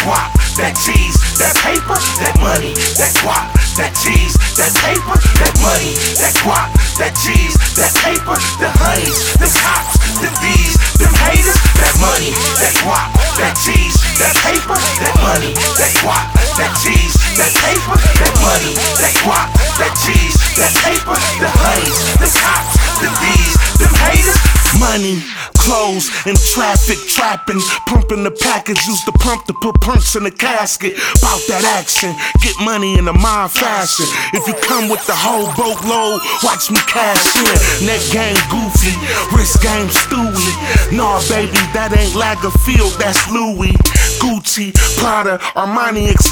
guap, that cheese, that paper, that money, that guap, that cheese, that paper, that money, that guap, that cheese, that paper, the honeys, the cops, the D's, them haters, that money, that guap, that cheese, that paper, that money, that guap, that cheese, that paper, that money, that guap, that cheese, that paper, the honeys, the cops, the D's, them haters. Money, clothes, and traffic trapping. Pumping the package, used to pump to put punks in the casket. Bout that action, get money in a mind fashion. If you come with the whole boatload, watch me cash in. Neck game goofy, wrist game stewy. Nah, baby, that ain't Lagerfield, that's Louis. Gucci, Prada, Armani,